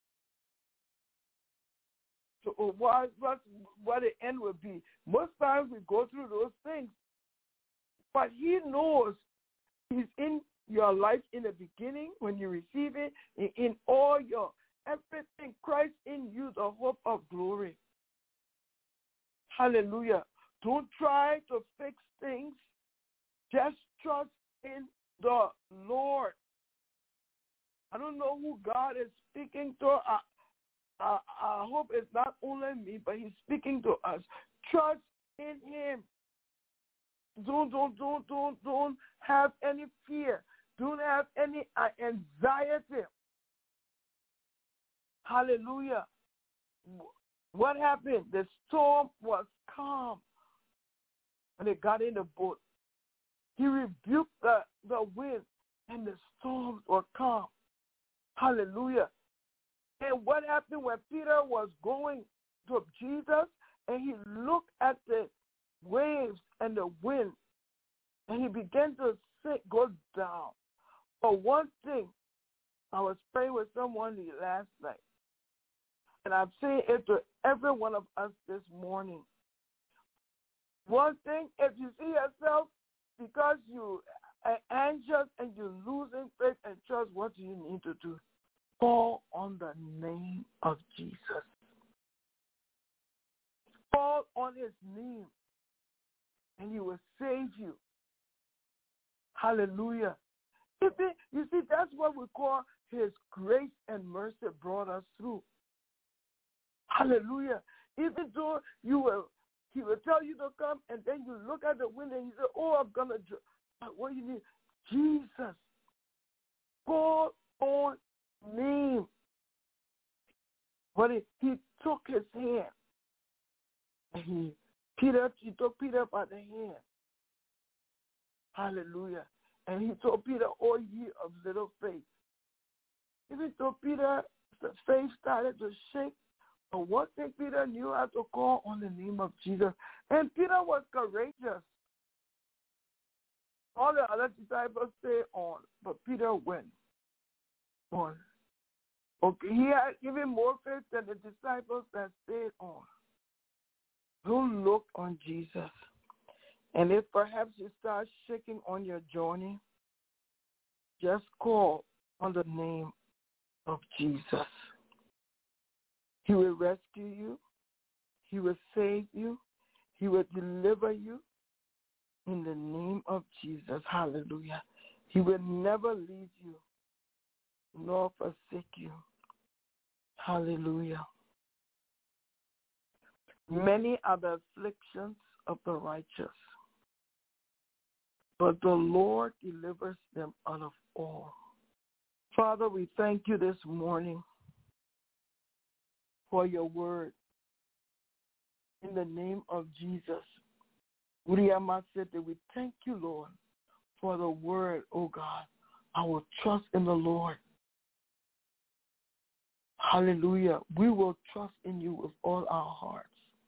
So what the end will be. Most times we go through those things. But he knows he's in your life in the beginning when you receive it, in all your everything, Christ in you, the hope of glory. Hallelujah. Don't try to fix things. Just trust in the Lord. I don't know who God is speaking to. I hope it's not only me, but he's speaking to us. Trust in him. Don't have any fear. Don't have any anxiety. Hallelujah. What happened? The storm was calm. And they got in the boat. He rebuked the wind, and the storms were calm. Hallelujah. And what happened when Peter was going to Jesus, and he looked at the waves and the wind, and he began to go down. But one thing, I was praying with someone last night, and I'm saying it to every one of us this morning. One thing, if you see yourself, because you are anxious and you're losing faith and trust, what do you need to do? Call on the name of Jesus. Call on his name. and he will save you. Hallelujah. You see, that's what we call his grace and mercy brought us through. Hallelujah. Even though he will tell you to come, and then you look at the window and you say, oh, I'm going to, what do you need? Jesus. Call on name. But he took his hand. And he took Peter by the hand. Hallelujah. And he told Peter, oh, ye of little faith. Even though Peter's faith started to shake, but one thing Peter knew how to call on the name of Jesus. And Peter was courageous. All the other disciples stayed on, but Peter went on. Okay, he had even more faith than the disciples that stayed on. Who looked on Jesus. And if perhaps you start shaking on your journey, just call on the name of Jesus. He will rescue you. He will save you. He will deliver you in the name of Jesus. Hallelujah. He will never leave you nor forsake you. Hallelujah. Many are the afflictions of the righteous, but the Lord delivers them out of all. Father, we thank you this morning for your word. In the name of Jesus, we thank you, Lord, for the word, oh God. I will trust in the Lord. Hallelujah. We will trust in you with all our hearts.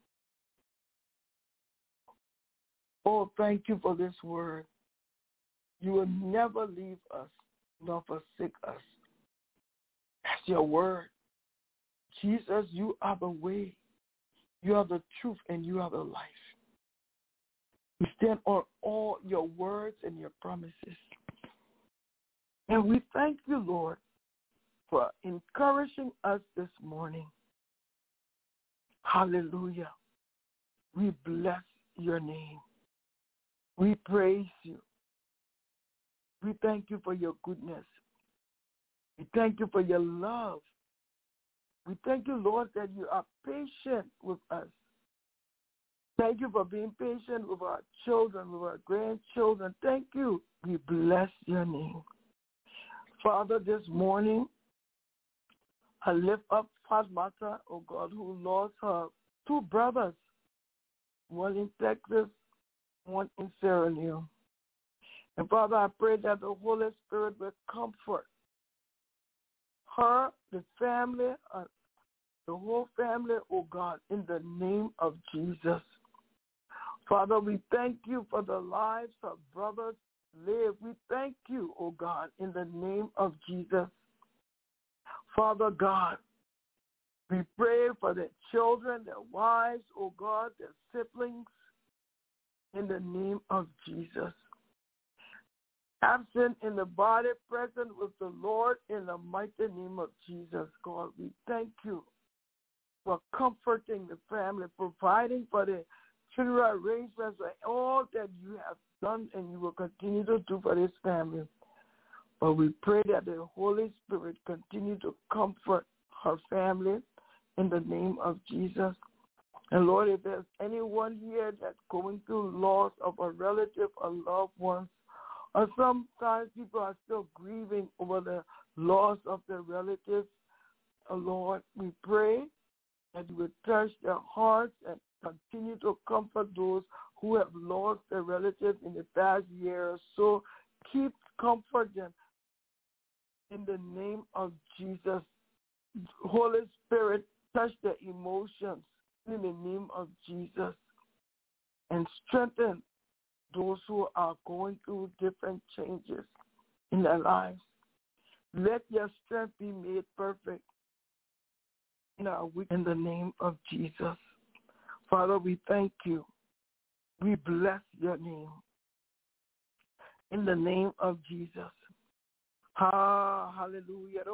Oh, thank you for this word. You will never leave us nor forsake us. That's your word. Jesus, you are the way. You are the truth and you are the life. We stand on all your words and your promises. And we thank you, Lord, for encouraging us this morning. Hallelujah. We bless your name. We praise you. We thank you for your goodness. We thank you for your love. We thank you, Lord, that you are patient with us. Thank you for being patient with our children, with our grandchildren. Thank you. We bless your name. Father, this morning, I lift up Fatmata, oh God, who lost her two brothers, one in Texas, one in Sierra Leone. And Father, I pray that the Holy Spirit will comfort her, the family, the whole family, oh God, in the name of Jesus. Father, we thank you for the lives of brothers live. We thank you, oh God, in the name of Jesus. Father God, we pray for their children, their wives, oh God, their siblings, in the name of Jesus. Absent in the body, present with the Lord, in the mighty name of Jesus, God. We thank you for comforting the family, providing for the funeral arrangements, and all that you have done and you will continue to do for this family. But we pray that the Holy Spirit continue to comfort her family in the name of Jesus. And Lord, if there's anyone here that's going through loss of a relative or loved one, or sometimes people are still grieving over the loss of their relatives, Lord, we pray that you will touch their hearts and continue to comfort those who have lost their relatives in the past year or so. Comfort them in the name of Jesus. Holy Spirit, touch their emotions in the name of Jesus and strengthen those who are going through different changes in their lives. Let your strength be made perfect in our week in the name of Jesus. Father, we thank you. We bless your name in the name of Jesus. Hallelujah.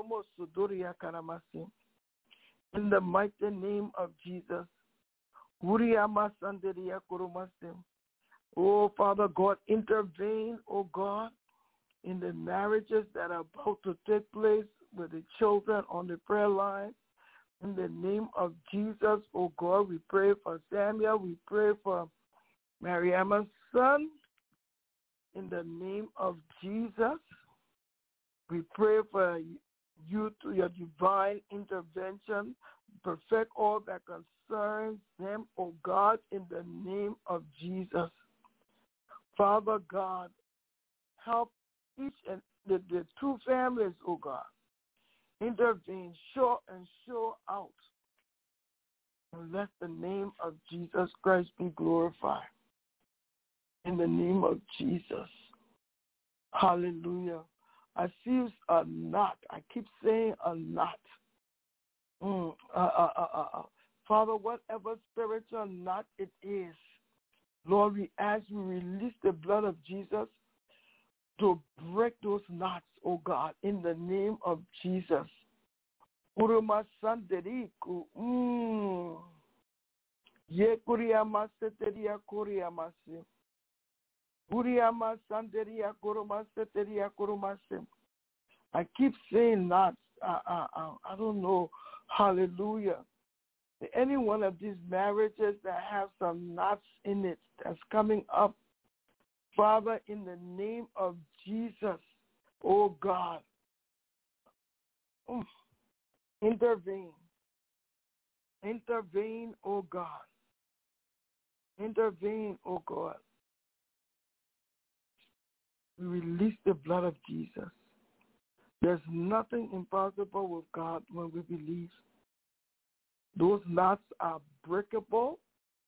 In the mighty name of Jesus. Oh, Father God, intervene, oh God, in the marriages that are about to take place with the children on the prayer line. In the name of Jesus, oh God, we pray for Samuel. We pray for Mariama's son. In the name of Jesus, we pray for you to your divine intervention. Perfect all that concerns them, oh God, in the name of Jesus. Father God, help each and the two families, oh God. Intervene, show out. And let the name of Jesus Christ be glorified. In the name of Jesus. Hallelujah. I see a knot. I keep saying a knot. Father, whatever spiritual knot it is, Lord, we ask you release the blood of Jesus to break those knots, oh God, in the name of Jesus. Uruma sanderiku. Ye kuriyama seteria kuriyamase. Uriyama sanderia kuruma seteria kurumase. I keep saying knots. I don't know. Hallelujah. Any one of these marriages that have some knots in it that's coming up, Father, in the name of Jesus, oh God, intervene. Intervene, oh God. Intervene, oh God. We release the blood of Jesus. There's nothing impossible with God when we believe. Those knots are breakable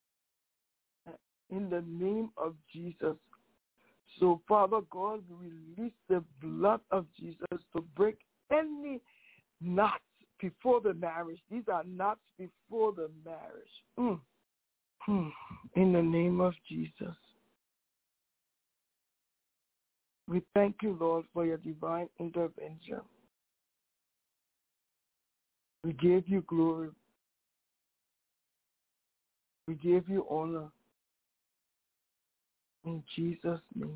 in the name of Jesus. So, Father God, we release the blood of Jesus to break any knots before the marriage. These are knots before the marriage. In the name of Jesus. We thank you, Lord, for your divine intervention. We give you glory. We give you honor. In Jesus' name.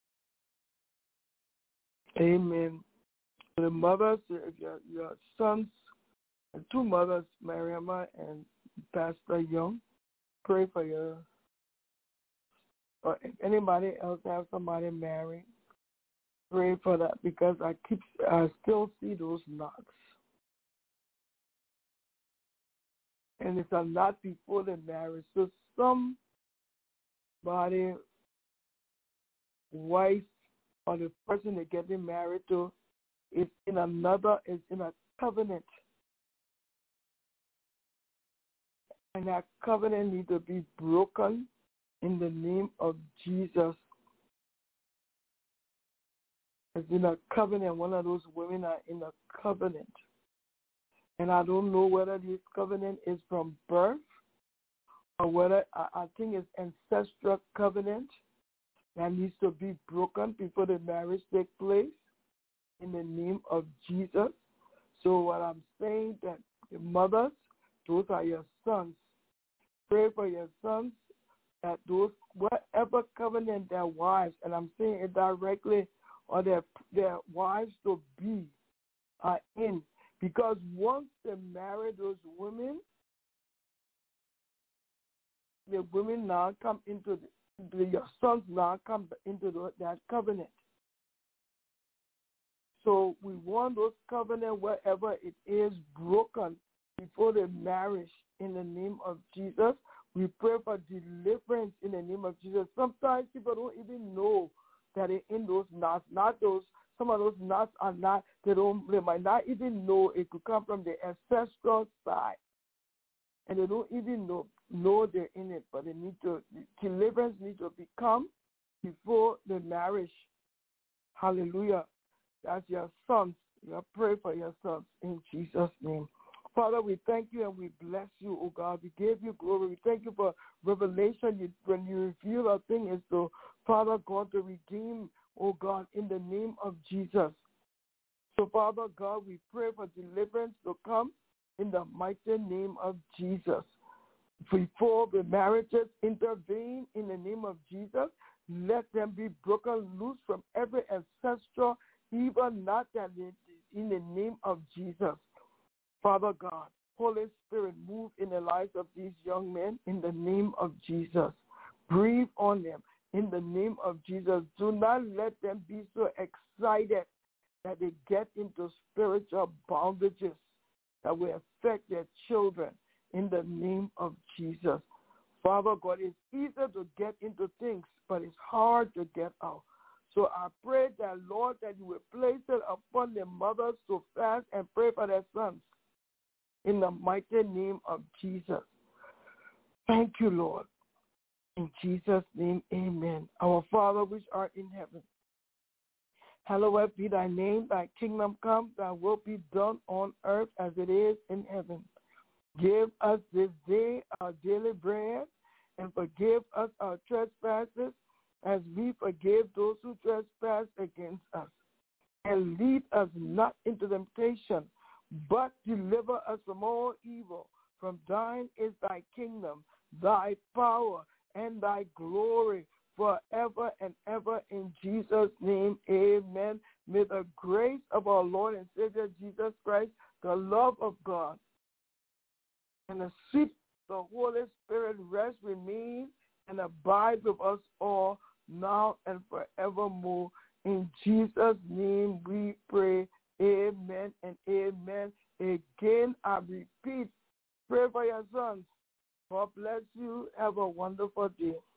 Amen. The mothers, your sons, and two mothers, Mariama and Pastor Young, pray for you. Or if anybody else have somebody married, pray for that, because I still see those knots. And it's a knot before the marriage. So somebody, wife, or the person they're getting married to is in a covenant. And that covenant needs to be broken in the name of Jesus. It's in a covenant. One of those women are in a covenant. And I don't know whether this covenant is from birth or whether I think it's ancestral covenant that needs to be broken before the marriage takes place in the name of Jesus. So what I'm saying, that the mothers, those are your sons. Pray for your sons, that those, whatever covenant their wives, and I'm saying it directly, or their wives to be are in. Because once they marry those women, the women now come into your sons now come into that covenant. So we want those covenant, wherever it is, broken before the marriage in the name of Jesus. We pray for deliverance in the name of Jesus. Sometimes people don't even know that they're in those knots. Some of those knots are not, they might not even know it could come from the ancestral side. And they don't even know they're in it, but deliverance needs to become before the marriage. Hallelujah. That's your sons. You pray for your sons in Jesus' name. Father, we thank you and we bless you, oh God. We give you glory. We thank you for revelation. When you reveal a thing, is to, Father God, to redeem, oh God, in the name of Jesus. So, Father God, we pray for deliverance to come in the mighty name of Jesus. Before the marriages intervene in the name of Jesus, let them be broken loose from every ancestral evil, not that in the name of Jesus. Father God, Holy Spirit, move in the lives of these young men in the name of Jesus. Breathe on them in the name of Jesus. Do not let them be so excited that they get into spiritual bondages that will affect their children in the name of Jesus. Father God, it's easier to get into things, but it's hard to get out. So I pray that, Lord, that you will place it upon their mothers to fast and pray for their sons in the mighty name of Jesus. Thank you, Lord. In Jesus' name, amen. Our Father which art in heaven, hallowed be thy name, thy kingdom come, thy will be done on earth as it is in heaven. Give us this day our daily bread, and forgive us our trespasses as we forgive those who trespass against us. And lead us not into temptation, but deliver us from all evil. From thine is thy kingdom, thy power, and thy glory forever and ever. In Jesus' name, amen. May the grace of our Lord and Savior Jesus Christ, the love of God, and the sweet the Holy Spirit rest, remain, and abide with us all now and forevermore. In Jesus' name we pray. Amen and amen. Again, I repeat, pray for your sons. God bless you. Have a wonderful day.